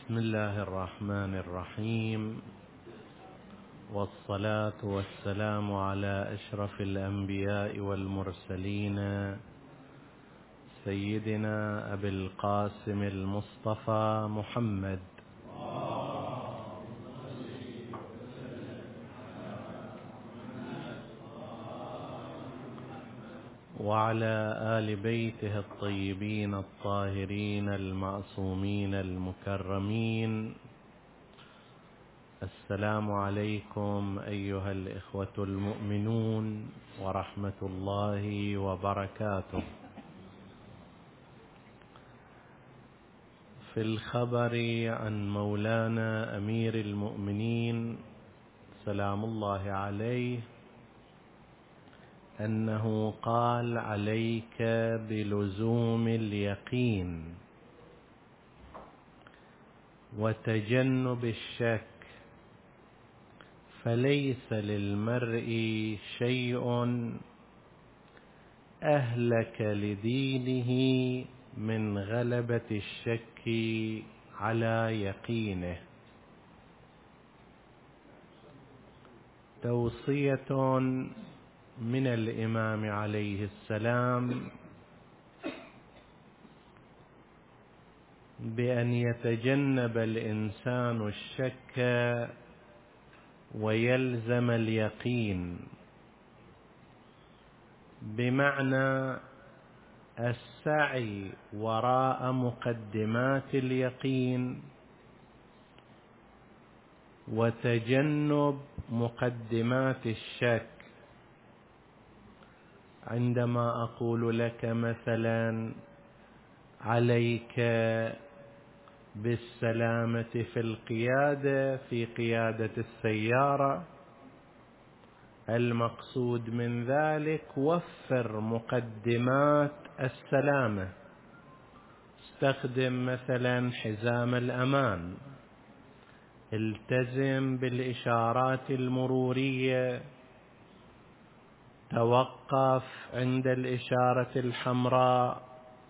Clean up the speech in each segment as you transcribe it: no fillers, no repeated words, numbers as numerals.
بسم الله الرحمن الرحيم، والصلاة والسلام على أشرف الأنبياء والمرسلين سيدنا أبي القاسم المصطفى محمد وعلى آل بيته الطيبين الطاهرين المعصومين المكرمين. السلام عليكم أيها الإخوة المؤمنون ورحمة الله وبركاته. في الخبر عن مولانا أمير المؤمنين سلام الله عليه أنه قال: عليك بلزوم اليقين وتجنب الشك، فليس للمرء شيء أهلك لدينه من غلبة الشك على يقينه. توصية من الإمام عليه السلام بأن يتجنب الإنسان الشك ويلزم اليقين، بمعنى السعي وراء مقدمات اليقين وتجنب مقدمات الشك. عندما أقول لك مثلا عليك بالسلامة في القيادة، في قيادة السيارة، المقصود من ذلك وفر مقدمات السلامة. استخدم مثلا حزام الأمان، التزم بالإشارات المرورية، توقف عند الإشارة الحمراء،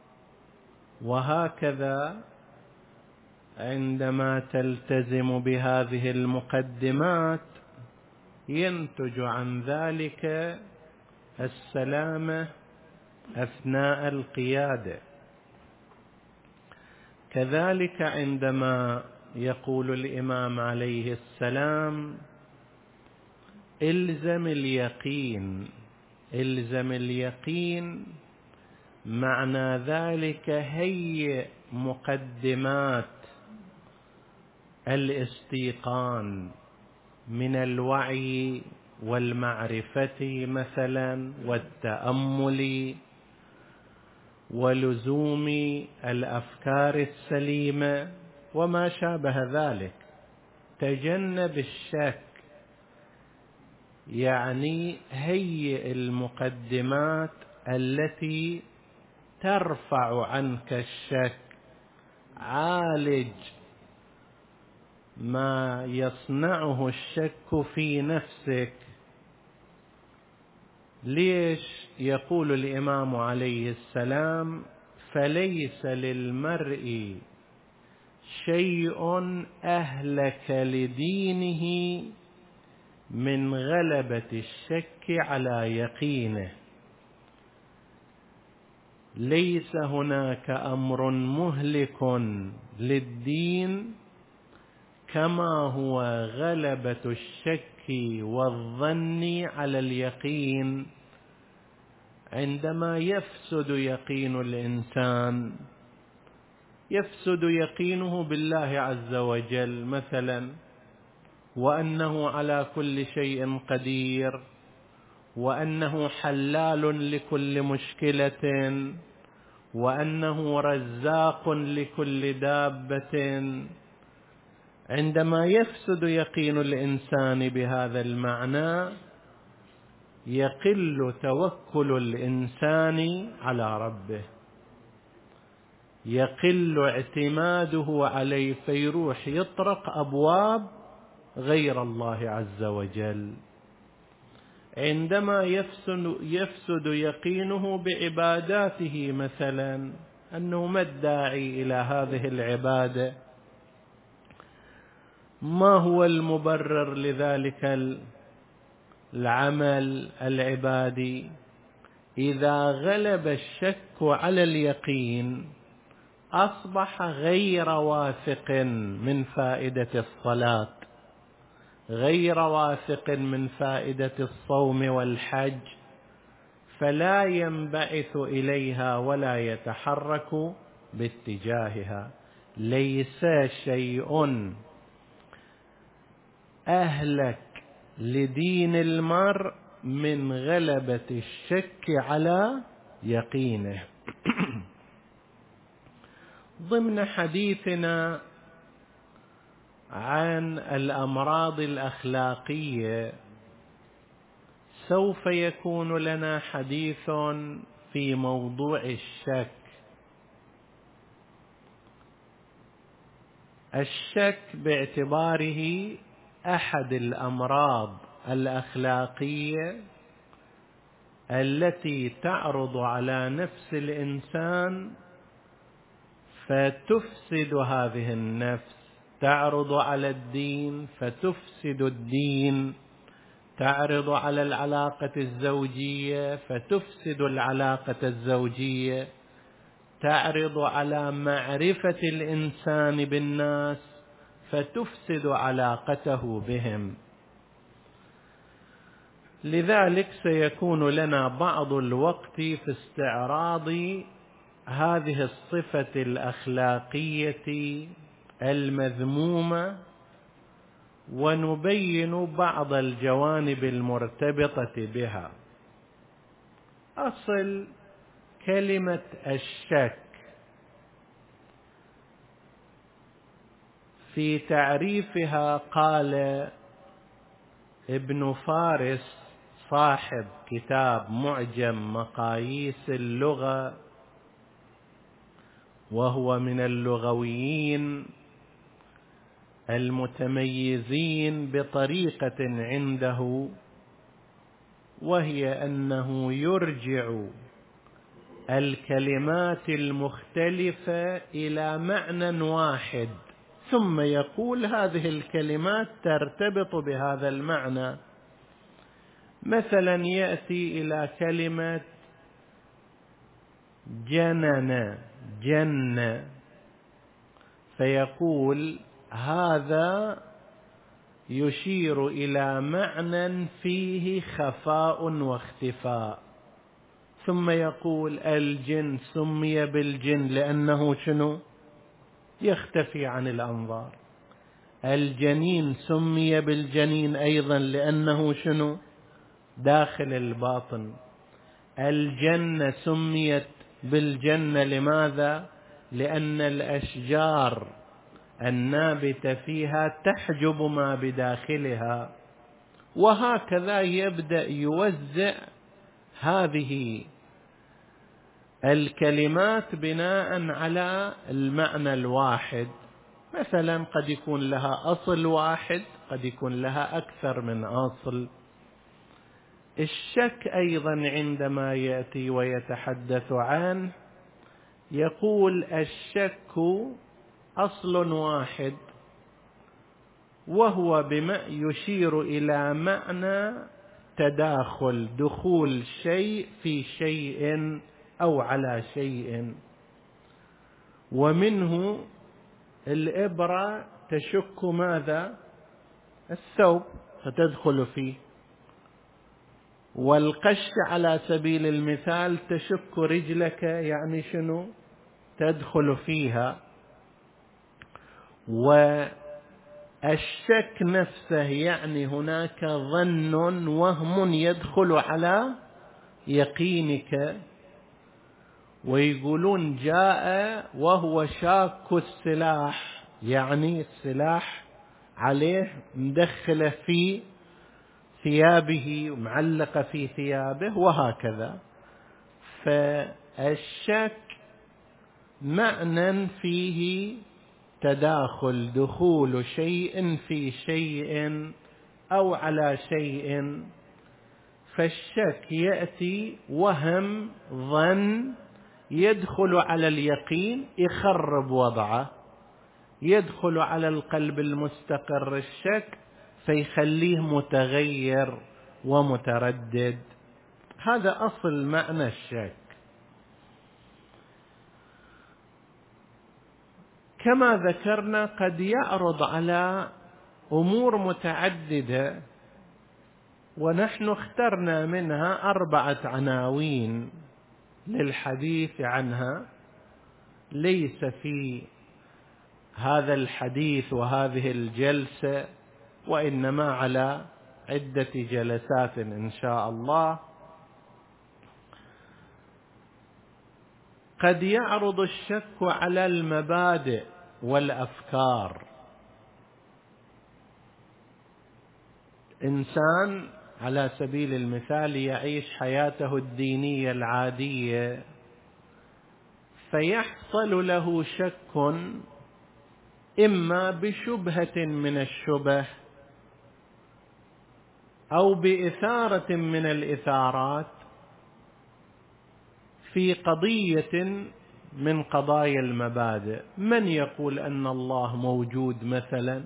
وهكذا. عندما تلتزم بهذه المقدمات ينتج عن ذلك السلامة أثناء القيادة. كذلك عندما يقول الإمام عليه السلام: إلزم اليقين، إلزم اليقين، معنى ذلك هيئ مقدمات الاستيقان من الوعي والمعرفة مثلا، والتأمل ولزوم الأفكار السليمة وما شابه ذلك. تجنب الشك، يعني هيئ المقدمات التي ترفع عنك الشك، عالج ما يصنعه الشك في نفسك. ليش يقول الإمام عليه السلام: فليس للمرء شيء أهلك لدينه من غلبة الشك على يقينه. ليس هناك أمر مهلك للدين كما هو غلبة الشك والظن على اليقين. عندما يفسد يقين الإنسان، يفسد يقينه بالله عز وجل مثلا، وأنه على كل شيء قدير، وأنه حلال لكل مشكلة، وأنه رزاق لكل دابة. عندما يفسد يقين الإنسان بهذا المعنى يقل توكل الإنسان على ربه، يقل اعتماده عليه، فيروح يطرق أبواب غير الله عز وجل. عندما يفسد يقينه بعباداته مثلا، أنه ما الداعي إلى هذه العبادة، ما هو المبرر لذلك العمل العبادي؟ إذا غلب الشك على اليقين أصبح غير واثق من فائدة الصلاة، غير واثق من فائدة الصوم والحج، فلا ينبعث إليها ولا يتحرك باتجاهها. ليس شيء أهلك لدين المرء من غلبة الشك على يقينه. ضمن حديثنا عن الأمراض الأخلاقية سوف يكون لنا حديث في موضوع الشك. الشك باعتباره أحد الأمراض الأخلاقية التي تعرض على نفس الإنسان فتفسد هذه النفس، تعرض على الدين فتفسد الدين، تعرض على العلاقة الزوجية فتفسد العلاقة الزوجية، تعرض على معرفة الإنسان بالناس فتفسد علاقته بهم. لذلك سيكون لنا بعض الوقت في استعراض هذه الصفة الأخلاقية المذمومة، ونبين بعض الجوانب المرتبطة بها. أصل كلمة الشك في تعريفها قال ابن فارس صاحب كتاب معجم مقاييس اللغة، وهو من اللغويين المتميزين بطريقة عنده، وهي أنه يرجع الكلمات المختلفة إلى معنى واحد، ثم يقول هذه الكلمات ترتبط بهذا المعنى. مثلا يأتي إلى كلمة جن، فيقول هذا يشير إلى معنى فيه خفاء واختفاء، ثم يقول الجن سمي بالجن لأنه شنو؟ يختفي عن الأنظار. الجنين سمي بالجنين أيضا لأنه شنو؟ داخل الباطن. الجنة سميت بالجنة لماذا؟ لأن الأشجار النابتة فيها تحجب ما بداخلها. وهكذا يبدأ يوزع هذه الكلمات بناء على المعنى الواحد. مثلا قد يكون لها أصل واحد، قد يكون لها أكثر من أصل. الشك أيضا عندما يأتي ويتحدث عنه يقول الشك أصل واحد، وهو بما يشير إلى معنى تداخل، دخول شيء في شيء أو على شيء. ومنه الإبرة تشك ماذا؟ الثوب فتدخل فيه، والقش على سبيل المثال تشك رجلك، يعني شنو؟ تدخل فيها. والشك نفسه يعني هناك ظن وهم يدخل على يقينك. ويقولون جاء وهو شاك السلاح، يعني السلاح عليه مدخله في ثيابه ومعلقة في ثيابه وهكذا. فالشك معنى فيه تداخل، دخول شيء في شيء أو على شيء. فالشك يأتي وهم، ظن، يدخل على اليقين، يخرب وضعه. يدخل على القلب المستقر الشك فيخليه متغير ومتردد. هذا أصل معنى الشك. كما ذكرنا قد يعرض على أمور متعددة، ونحن اخترنا منها 4 عناوين للحديث عنها، ليس في هذا الحديث وهذه الجلسة، وإنما على عدة جلسات إن شاء الله. قد يعرض الشك على المبادئ والأفكار. إنسان على سبيل المثال يعيش حياته الدينية العادية، فيحصل له شك إما بشبهة من الشبه أو بإثارة من الإثارات في قضية من قضايا المبادئ. من يقول أن الله موجود مثلا؟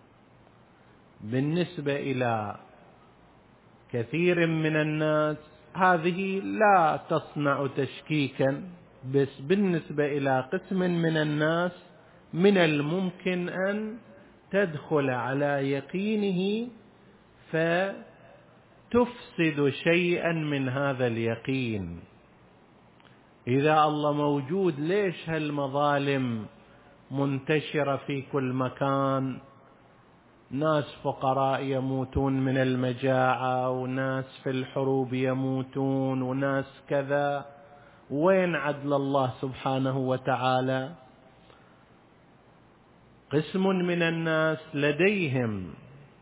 بالنسبة إلى كثير من الناس هذه لا تصنع تشكيكا، بس بالنسبة إلى قسم من الناس من الممكن أن تدخل على يقينه فتفسد شيئا من هذا اليقين. إذا الله موجود ليش هالمظالم منتشرة في كل مكان؟ ناس فقراء يموتون من المجاعة، وناس في الحروب يموتون، وناس كذا. وين عدل الله سبحانه وتعالى؟ قسم من الناس لديهم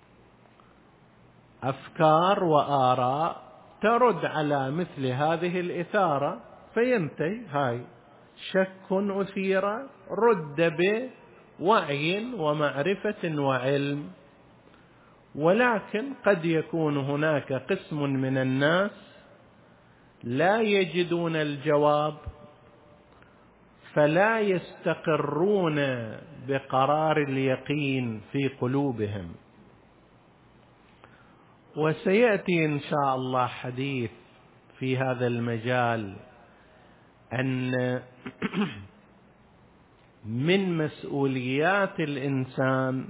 أفكار وآراء ترد على مثل هذه الإثارة، فينتهي هاي شك أثير رد بوعي ومعرفة وعلم. ولكن قد يكون هناك قسم من الناس لا يجدون الجواب، فلا يستقرون بقرار اليقين في قلوبهم. وسيأتي إن شاء الله حديث في هذا المجال، أن من مسؤوليات الإنسان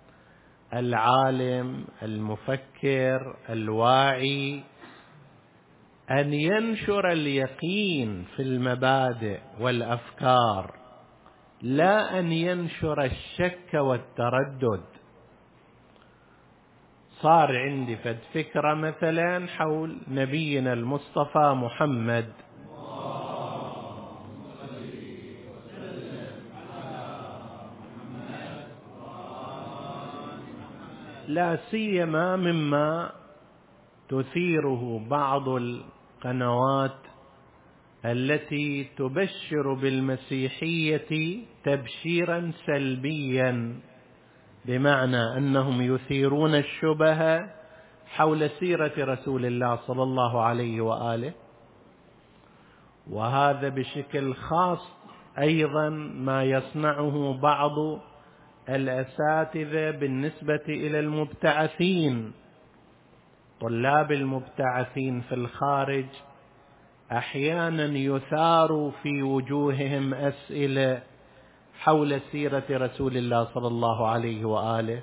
العالم المفكر الواعي أن ينشر اليقين في المبادئ والأفكار، لا أن ينشر الشك والتردد. صار عندي فكرة مثلا حول نبينا المصطفى محمد، لا سيما مما تثيره بعض القنوات التي تبشر بالمسيحية تبشيرا سلبيا، بمعنى أنهم يثيرون الشبهة حول سيرة رسول الله صلى الله عليه وآله. وهذا بشكل خاص أيضا ما يصنعه بعض الأساتذة بالنسبة إلى المبتعثين. طلاب المبتعثين في الخارج أحيانا يثار في وجوههم أسئلة حول سيرة رسول الله صلى الله عليه وآله.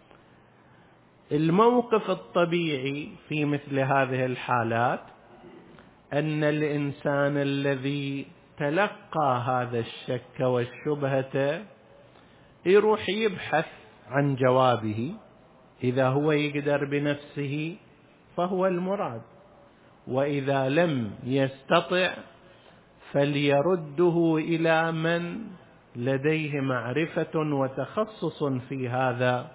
الموقف الطبيعي في مثل هذه الحالات أن الإنسان الذي تلقى هذا الشك والشبهة يروح يبحث عن جوابه، إذا هو يقدر بنفسه فهو المراد، وإذا لم يستطع فليرده إلى من لديه معرفة وتخصص في هذا.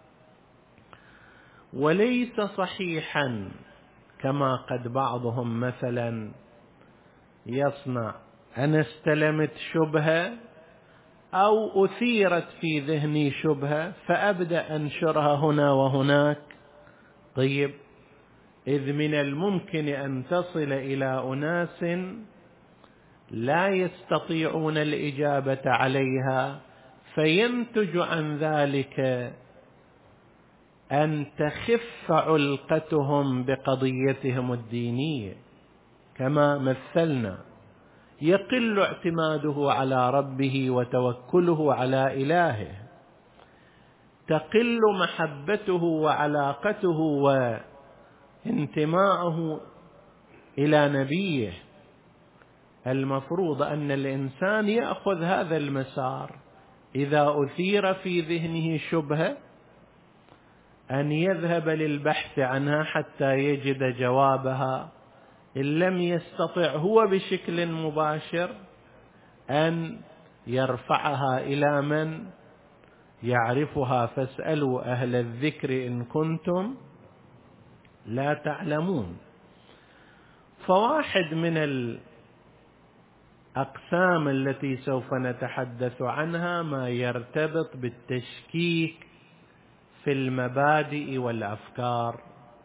وليس صحيحا كما قد بعضهم مثلا يصنع، أنا استلمت شبهة أو أثيرت في ذهني شبهة فأبدأ أنشرها هنا وهناك. طيب، إذ من الممكن أن تصل إلى أناس لا يستطيعون الإجابة عليها، فينتج عن ذلك أن تخف علقتهم بقضيتهم الدينية، كما مثلنا، يقل اعتماده على ربه وتوكله على إلهه، تقل محبته وعلاقته وانتماءه إلى نبيه. المفروض أن الإنسان يأخذ هذا المسار، إذا أثير في ذهنه شبهة أن يذهب للبحث عنها حتى يجد جوابها، إن لم يستطع هو بشكل مباشر أن يرفعها إلى من يعرفها، فاسألوا أهل الذكر إن كنتم لا تعلمون. فواحد من الأقسام التي سوف نتحدث عنها ما يرتبط بالتشكيك في المبادئ والأفكار.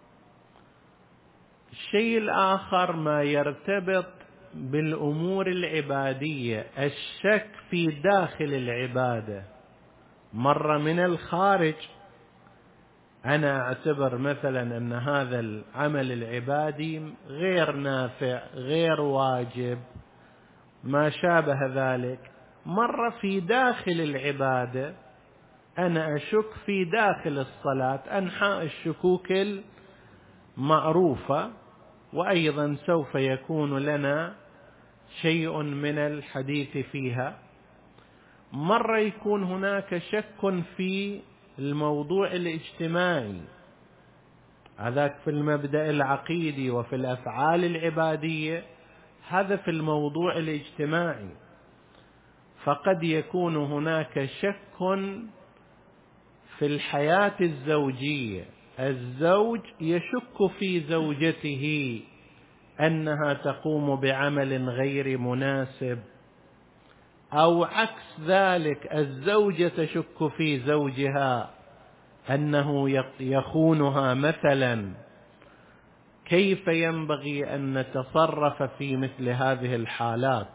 الشيء الآخر ما يرتبط بالأمور العبادية، الشك في داخل العبادة، مرة من الخارج أنا أعتبر مثلا أن هذا العمل العبادي غير نافع، غير واجب، ما شابه ذلك. مرة في داخل العبادة أنا أشك في داخل الصلاة، أنحاء الشكوك المعروفة، وأيضا سوف يكون لنا شيء من الحديث فيها. مرة يكون هناك شك في الموضوع الاجتماعي، هذاك في المبدأ العقيدي وفي الأفعال العبادية، هذا في الموضوع الاجتماعي. فقد يكون هناك شك في الحياة الزوجية، الزوج يشك في زوجته أنها تقوم بعمل غير مناسب، أو عكس ذلك الزوجة تشك في زوجها أنه يخونها مثلا. كيف ينبغي أن نتصرف في مثل هذه الحالات؟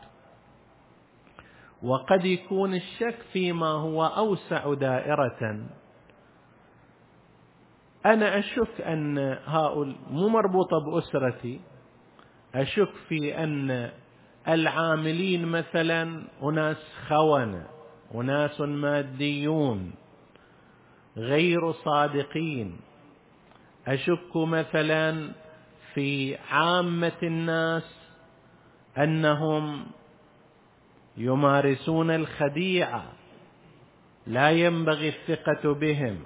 وقد يكون الشك فيما هو أوسع دائرة، أنا أشك أن هؤلاء مو مربوطة بأسرتي، أشك في أن العاملين مثلا أناس خونة، أناس ماديون غير صادقين، أشك مثلا في عامة الناس أنهم يمارسون الخديعة، لا ينبغي الثقة بهم.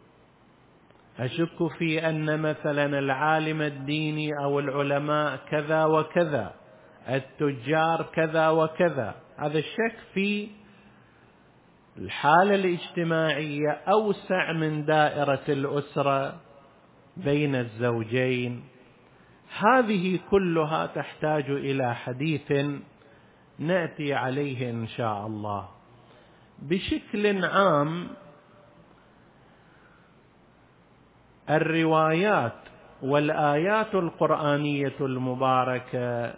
أشك في أن مثلا العالم الديني أو العلماء كذا وكذا، التجار كذا وكذا. هذا الشك في الحالة الاجتماعية أوسع من دائرة الأسرة بين الزوجين. هذه كلها تحتاج إلى حديث نأتي عليه إن شاء الله. بشكل عام الروايات والآيات القرآنية المباركة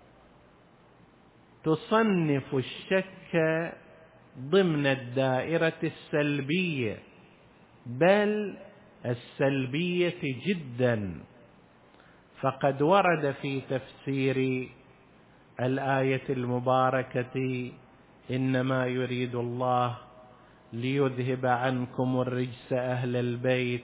تصنف الشك ضمن الدائرة السلبية، بل السلبية جدا. فقد ورد في تفسير الآية المباركة: إنما يريد الله ليذهب عنكم الرجس أهل البيت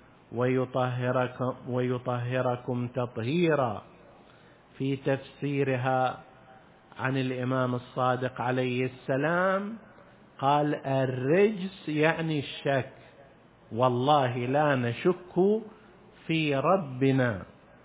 ويطهركم تطهيرا. في تفسيرها عن الإمام الصادق عليه السلام قال: الرجس يعني الشك، والله لا نشك في ربنا.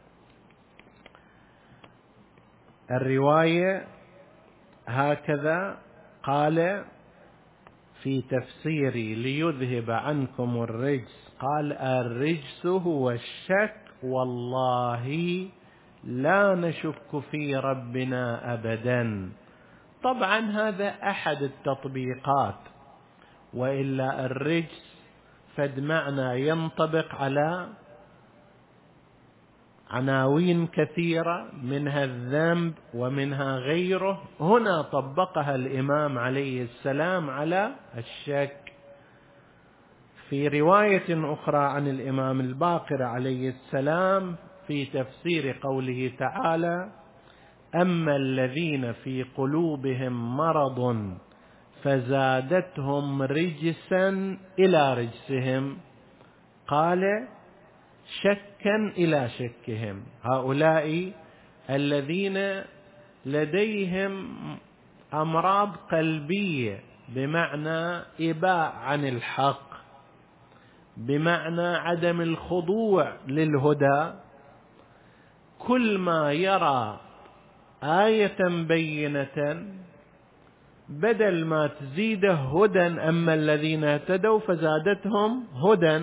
الرواية هكذا قال في تفسيري: ليذهب عنكم الرجس، قال: الرجس هو الشك، والله لا نشك في ربنا أبدا. طبعا هذا أحد التطبيقات، وإلا الرجس فد معنى ينطبق على عناوين كثيرة، منها الذنب ومنها غيره، هنا طبقها الإمام عليه السلام على الشك. في رواية أخرى عن الإمام الباقر عليه السلام في تفسير قوله تعالى: أما الذين في قلوبهم مرض فزادتهم رجسا إلى رجسهم، قال: شكا إلى شكهم. هؤلاء الذين لديهم أمراض قلبية، بمعنى إباء عن الحق، بمعنى عدم الخضوع للهدى، كل ما يرى آية بينة بدل ما تزيده هدى، أما الذين اهتدوا فزادتهم هدى،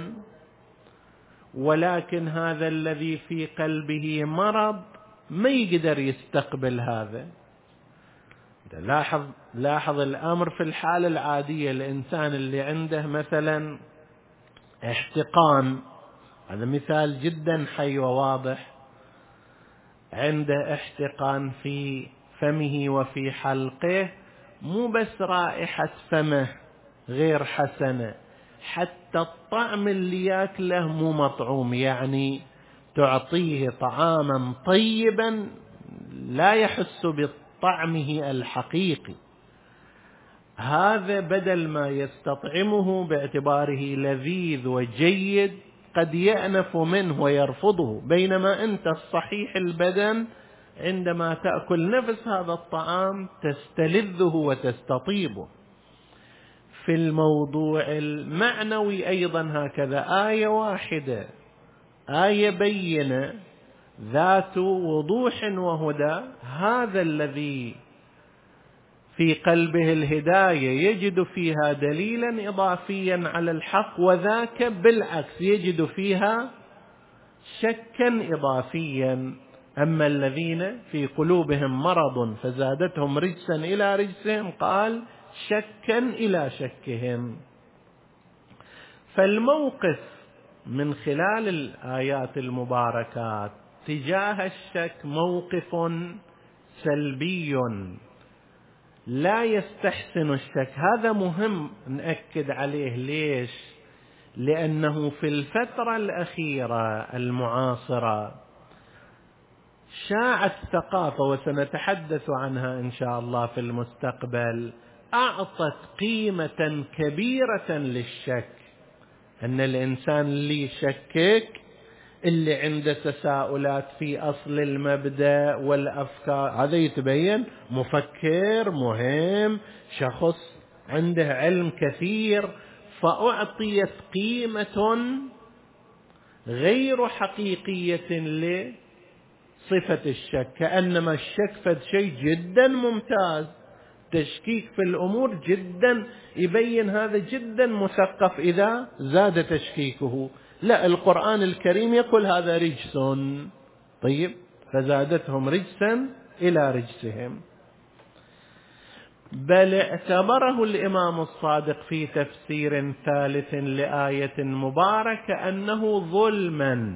ولكن هذا الذي في قلبه مرض ما يقدر يستقبل هذا. لاحظ الأمر في الحالة العادية، الإنسان اللي عنده مثلا احتقان، هذا مثال جدا حي وواضح، عنده احتقان في فمه وفي حلقه، مو بس رائحة فمه غير حسنة، حتى الطعم اللي ياكله مو مطعوم، يعني تعطيه طعاما طيبا لا يحس بطعمه الحقيقي، هذا بدل ما يستطعمه باعتباره لذيذ وجيد قد يأنف منه ويرفضه، بينما أنت الصحيح البدن عندما تأكل نفس هذا الطعام تستلذه وتستطيبه. في الموضوع المعنوي أيضا هكذا، آية واحدة، آية بينة ذات وضوح وهدى، هذا الذي في قلبه الهداية يجد فيها دليلا إضافيا على الحق، وذاك بالعكس يجد فيها شكا إضافيا. أما الذين في قلوبهم مرض فزادتهم رجسا إلى رجسهم، قال: شكا إلى شكهم. فالموقف من خلال الآيات المباركات تجاه الشك موقف سلبي لا يستحسن الشك. هذا مهم نأكد عليه. ليش؟ لأنه في الفترة الأخيرة المعاصرة شاعت ثقافة، وسنتحدث عنها إن شاء الله في المستقبل، أعطت قيمة كبيرة للشك، أن الإنسان اللي يشكك، اللي عنده تساؤلات في أصل المبدأ والأفكار، هذا يتبين مفكر مهم، شخص عنده علم كثير، فأعطيت قيمة غير حقيقية لصفة الشك، كأنما الشك فد شيء جدا ممتاز، تشكيك في الأمور جدا يبين هذا جدا مثقف إذا زاد تشكيكه. لا، القرآن الكريم يقول هذا رجس، طيب، فزادتهم رجسا إلى رجسهم. بل اعتبره الإمام الصادق في تفسير ثالث لآية مباركة أنه ظلما،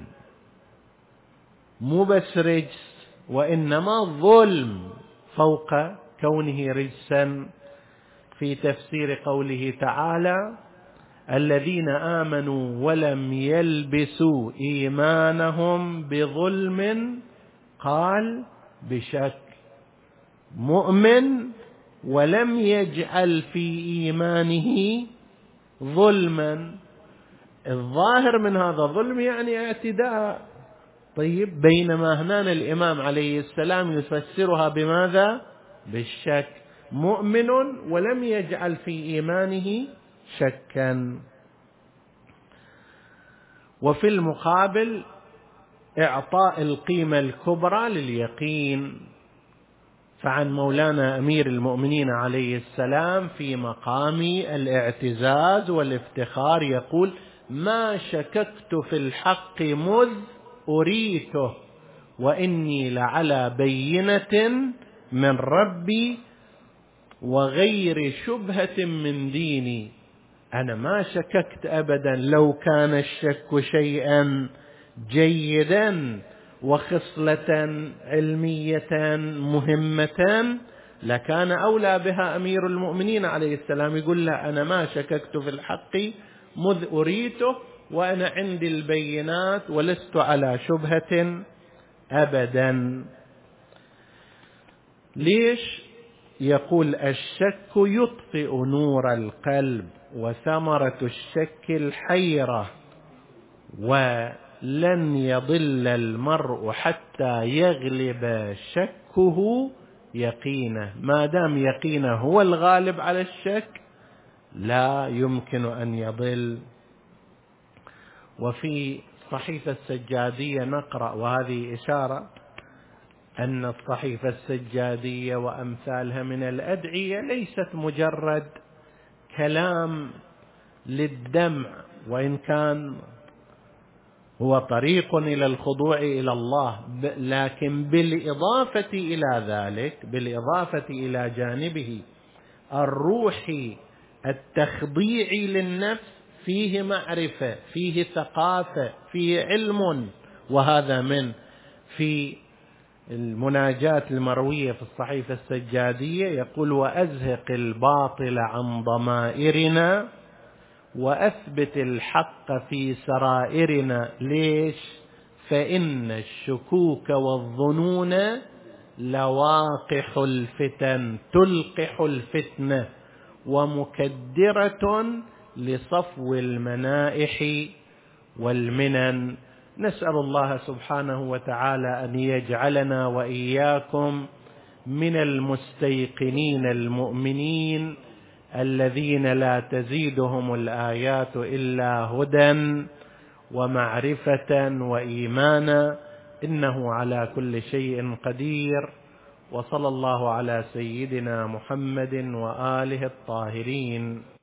مو بس رجس، وإنما ظلم فوق كونه رجسا، في تفسير قوله تعالى: الذين آمنوا ولم يلبسوا إيمانهم بظلم، قال: بشك، مؤمن ولم يجعل في إيمانه ظلما. الظاهر من هذا ظلم يعني اعتداء، طيب، بينما هنا الإمام عليه السلام يفسرها بماذا؟ بالشك، مؤمن ولم يجعل في إيمانه شكا. وفي المقابل إعطاء القيمة الكبرى لليقين، فعن مولانا أمير المؤمنين عليه السلام في مقام الاعتزاز والافتخار يقول: ما شككت في الحق مذ أريته، وإني لعلى بينة من ربي وغير شبهة من ديني. أنا ما شككت أبدا، لو كان الشك شيئا جيدا وخصلة علمية مهمة لكان أولى بها أمير المؤمنين عليه السلام، يقول له أنا ما شككت في الحق مذ أريته وأنا عندي البينات ولست على شبهة أبدا. ليش؟ يقول الشك يطفئ نور القلب، وثمرة الشك الحيرة، ولن يضل المرء حتى يغلب شكه يقينه. ما دام يقينه هو الغالب على الشك لا يمكن أن يضل. وفي صحيفة السجادية نقرأ، وهذه إشارة أن الصحيفة السجادية وأمثالها من الأدعية ليست مجرد كلام للدمع، وإن كان هو طريق إلى الخضوع إلى الله، لكن بالإضافة إلى ذلك، بالإضافة إلى جانبه الروحي التخضيع للنفس، فيه معرفة، فيه ثقافة، فيه علم. وهذا من في المناجات المروية في الصحيفة السجادية يقول وأزهق الباطل عن ضمائرنا وأثبت الحق في سرائرنا. ليش؟ فإن الشكوك والظنون لواقح الفتن، تلقح الفتنة ومكدرة لصفو المنائح والمنن. نسأل الله سبحانه وتعالى أن يجعلنا وإياكم من المستيقنين المؤمنين الذين لا تزيدهم الآيات إلا هدى ومعرفة وإيمانا، إنه على كل شيء قدير. وصلى الله على سيدنا محمد وآله الطاهرين.